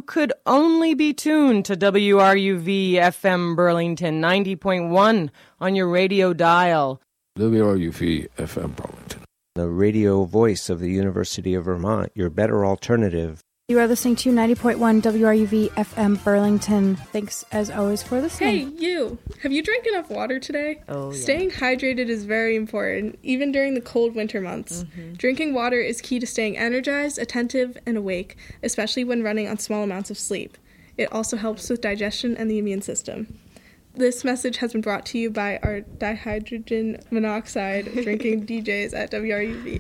could only be tuned to WRUV FM Burlington 90.1 on your radio dial. WRUV FM Burlington. The radio voice of the University of Vermont, your better alternative. You are listening to 90.1 WRUV FM Burlington. Thanks, as always, for listening. Hey, you! Have you drank enough water today? Oh, yeah. Staying hydrated is very important, even during the cold winter months. Drinking water is key to staying energized, attentive, and awake, especially when running on small amounts of sleep. It also helps with digestion and the immune system. This message has been brought to you by our dihydrogen monoxide drinking DJs at WRUV.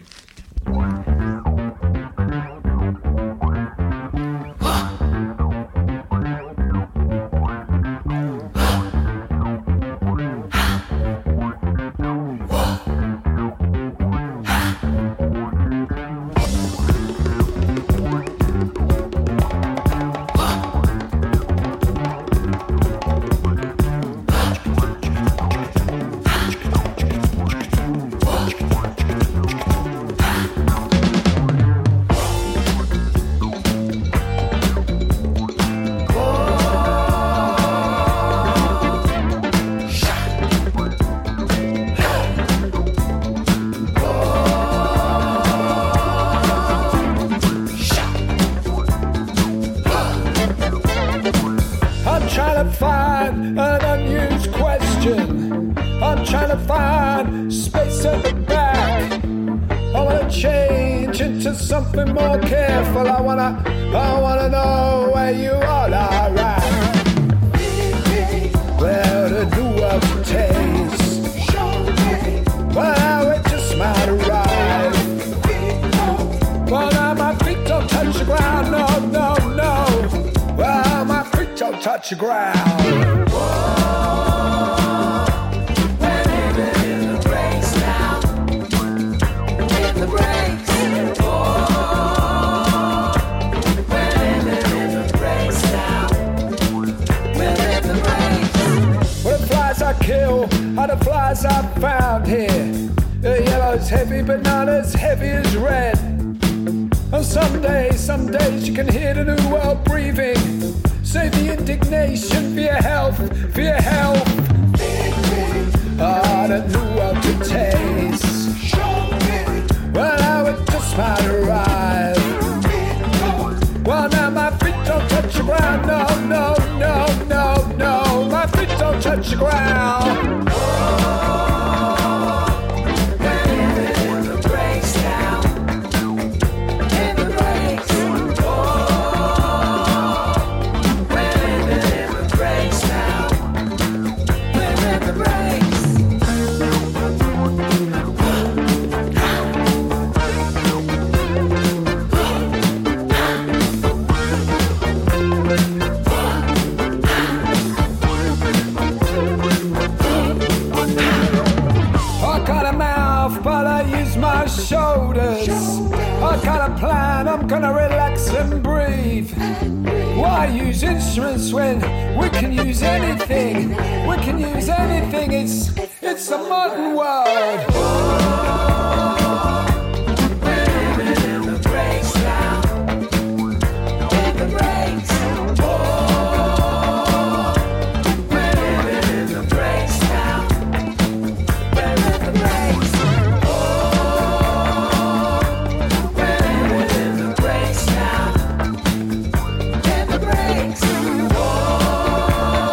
Something more careful. I wanna know where you all are at. Where to do what to taste. Well, how it just might arrive. Well, now my feet don't touch the ground. No, no, no. Well, my feet don't touch the ground. We're living in the breaks now. In the breaks. I kill are the flies I found here. The yellow's heavy but not as heavy as red. And some days you can hear the new world breathing. Save the indignation for your health, for your health. Ah, the new world to taste. Well, how it just might arrive. Well, now my feet don't touch the ground. No, no, no, no, no. My feet don't touch the ground. Shoulders. I got a plan, I'm gonna relax and breathe. Why use instruments when we can use anything? We can use anything, it's a modern world.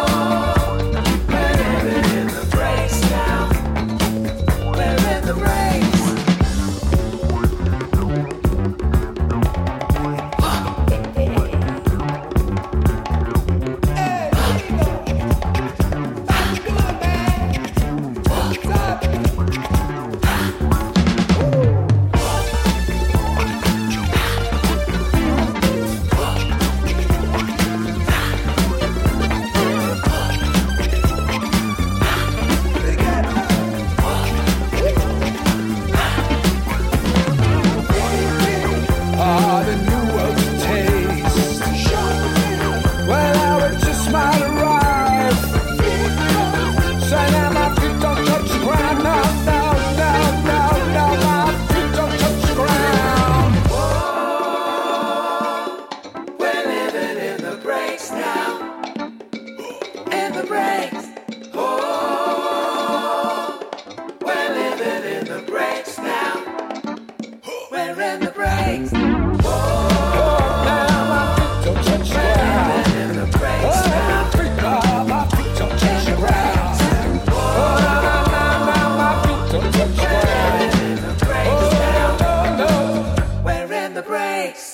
The rain. brakes. Oh, now my feet don't touch the ground. Wearing the brakes Oh, now. my feet don't touch the ground. Oh, now my feet don't touch the ground. Wearing the brakes now. Oh, no. Wearing the brakes.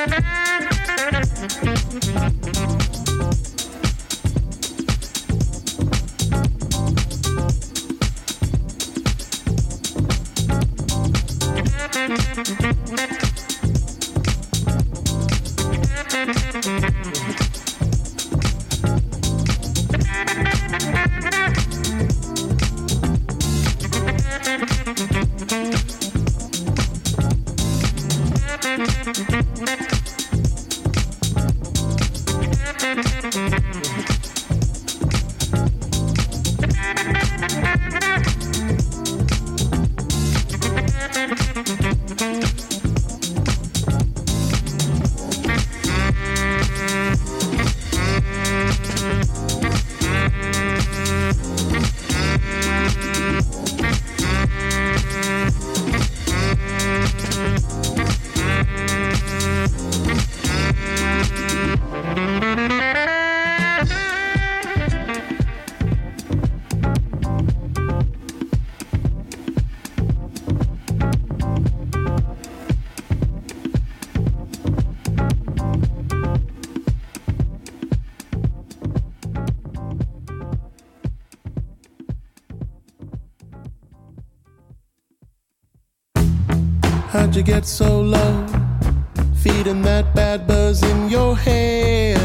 How'd you get so low? Feeding that bad buzz in your head.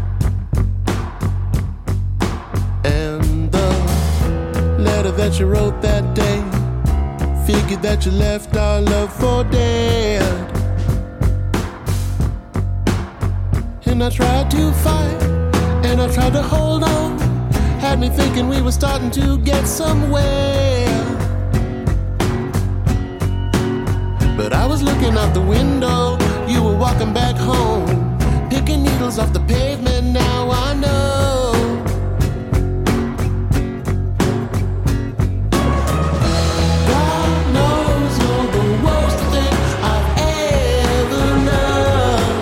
And the letter that you wrote that day, figured that you left our love for dead. And I tried to fight, and I tried to hold on. Had me thinking we were starting to get somewhere. But I was looking out the window, you were walking back home, picking needles off the pavement, now I know. God knows you're the worst thing I've ever known.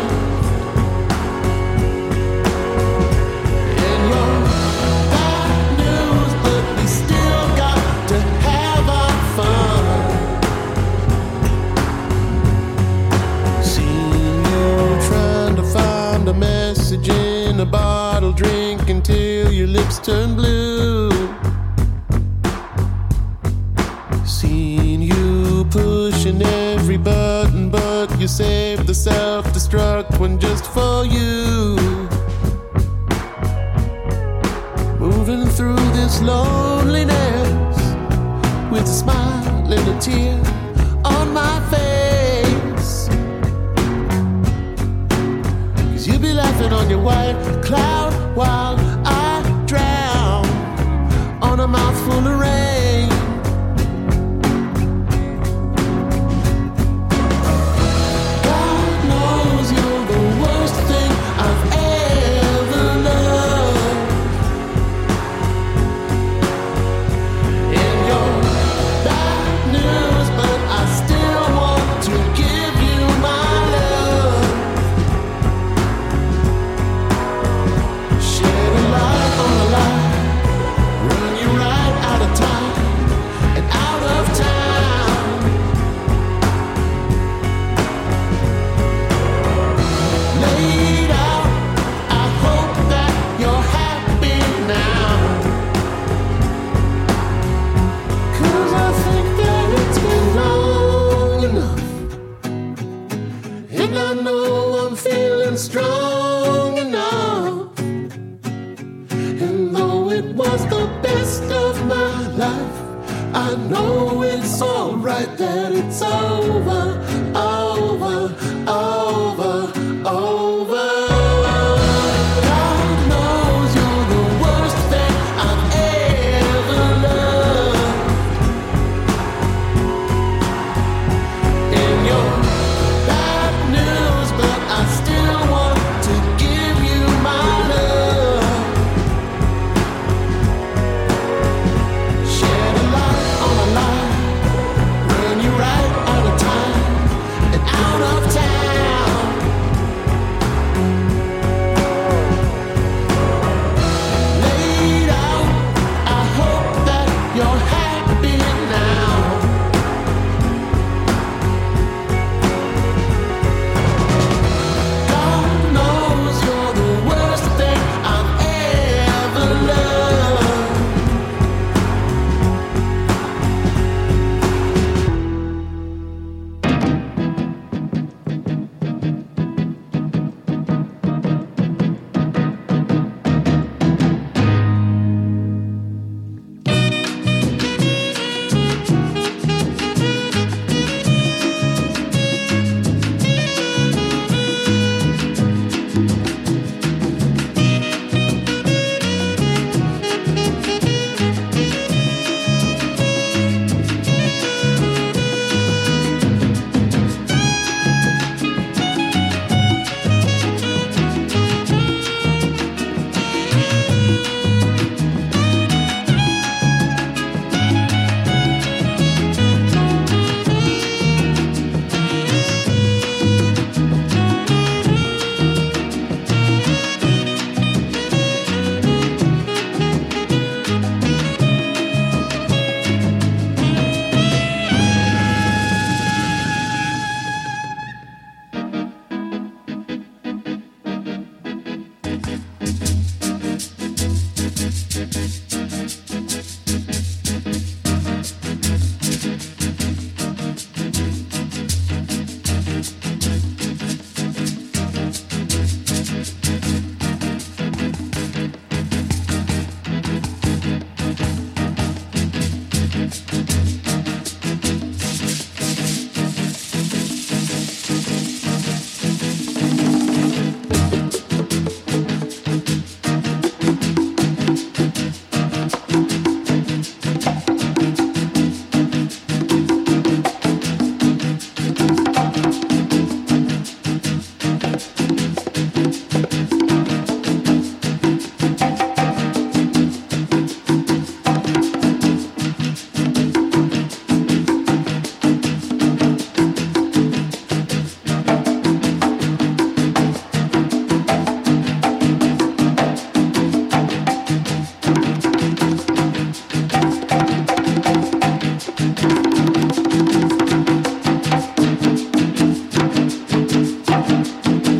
And you're bad news, but we still got to have our fun. A message in a bottle, drink until your lips turn blue. Seen you pushing every button, but you saved the self-destruct one just for you. Moving through this loneliness with a smile and a tear on my face. You'll be laughing on your white cloud while I drown on a mouthful of rain. God knows you're the worst thing I've ever loved. And you're bad news, but I still want to give you my love. Strong enough, and though it was the best of my life, I know it's alright that it's over.